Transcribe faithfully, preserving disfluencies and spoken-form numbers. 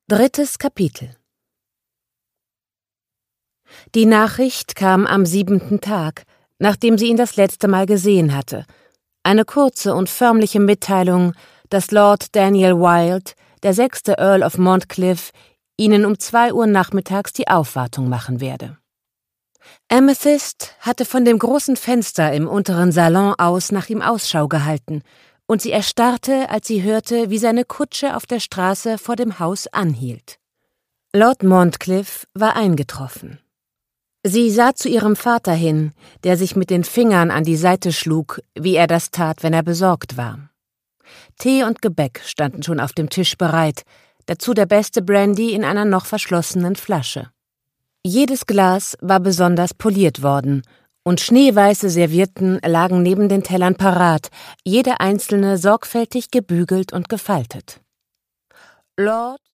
Drittes Kapitel. Die Nachricht kam am siebenten Tag, nachdem sie ihn das letzte Mal gesehen hatte. Eine kurze und förmliche Mitteilung, dass Lord Daniel Wilde, der sechste Earl of Montcliff, ihnen um zwei Uhr nachmittags die Aufwartung machen werde. Amethyst hatte von dem großen Fenster im unteren Salon aus nach ihm Ausschau gehalten, und sie erstarrte, als sie hörte, wie seine Kutsche auf der Straße vor dem Haus anhielt. Lord Montcliff war eingetroffen. Sie sah zu ihrem Vater hin, der sich mit den Fingern an die Seite schlug, wie er das tat, wenn er besorgt war. Tee und Gebäck standen schon auf dem Tisch bereit, dazu der beste Brandy in einer noch verschlossenen Flasche. Jedes Glas war besonders poliert worden, und schneeweiße Servietten lagen neben den Tellern parat, jede einzelne sorgfältig gebügelt und gefaltet. Lord